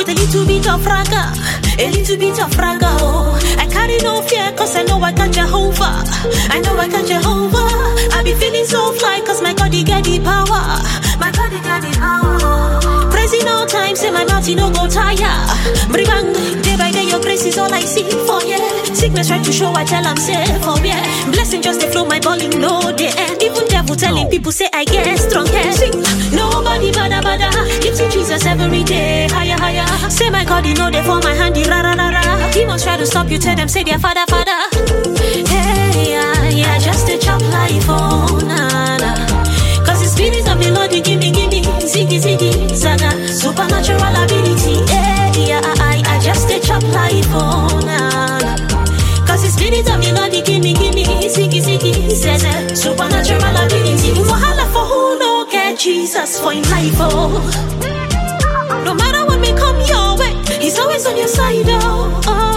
got a little bit of fragga, oh. I carry no fear, cause I know I got Jehovah. I be feeling so fly, cause my God, he got the power. Praising all time, say my mouth, you no go tire. Bring day by day, your grace is all I see for, yeah. Sickness try to show, I tell I'm safe, oh yeah. Blessing just they flow, my balling, no, they end. Even devil telling people, say I get strong, yeah. Sing, nobody bada. Lift to Jesus every day, higher. Say my God, you know they for my hand, ra. Demons try to stop you, tell them, say their father. Hey, yeah, just a chop life, oh, nah. Cause the spirit of the Lord, you give me, ziggy, zaga, supernatural ability. Yeah, I just a chop life, oh, nah. Cause the spirit of the Lord, you give me, ziggy, zaga, supernatural ability. Wahala for who no get Jesus for in life, oh. No matter what may come your way, he's always on your side, oh.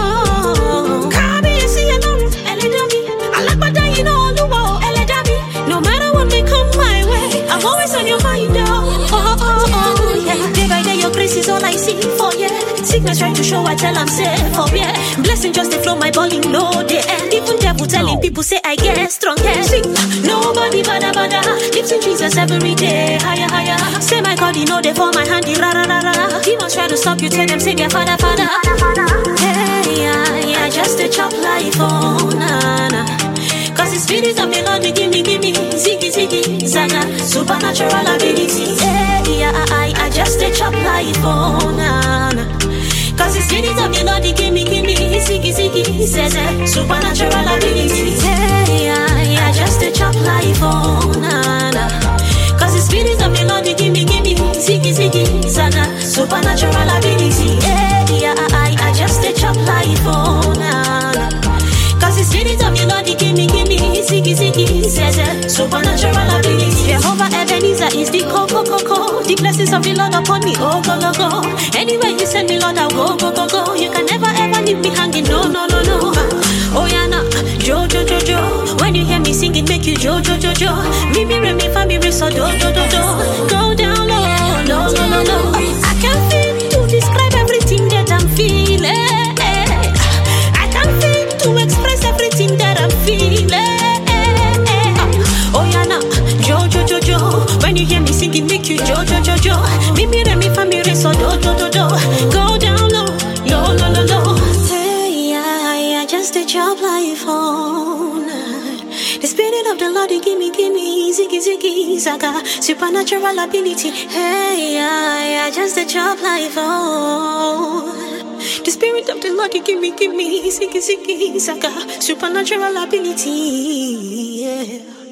No matter what may come my way, I'm always on your mind, oh, yeah. Day by day, your grace is all I see for, yeah. Sickness try to show, I tell I'm safe, oh, yeah. Blessing just they flow, my balling, no, they end. Even devil telling people, say I get strong, yeah. Sing, nobody bada. Lifting Jesus every day, higher. Say my God, you know they for my hand, ra. Demons try to stop you, tell them, say their father. Hey, yeah, just a chop life, oh, nah. Cause the spirit of the Lord will give me, ziggy, zaga, supernatural ability. Yeah, I just a chop life, oh, nah. Cause the spirit of the Lord will give me, ziggy, zaga, supernatural ability. Yeah, I just a chop life, oh, nah. Cause the spirit of the Lord will give me, ziggy, zaga, supernatural ability. Yeah, I just a chop life, oh, nah. Cause the spirit of the Lord, he give me, ziggy, says supernatural ability. Jehovah Ebenezer is the coco. The blessings of the Lord upon me, oh, go. Anywhere you send me, Lord, I'll go. You can never ever leave me hanging, no. Oh, yeah, nah, Jo. When you hear me singing, make you Jo. Me, re, fa, mi, re, so, do. Go down low. I can't feel to describe everything that I'm feeling. To express everything that I'm feeling. Oh yeah, nah, Jo. When you hear me singing, make you Jo. Me, re, fa, mi, re, so, do. Go down low. Hey, yeah, just a job life on. The spirit of the Lord, you give me, ziggy, zaga, supernatural ability. Hey, yeah, just a job life on. The spirit of the Lord, you give me, ziggy, zaga, supernatural ability. Yeah.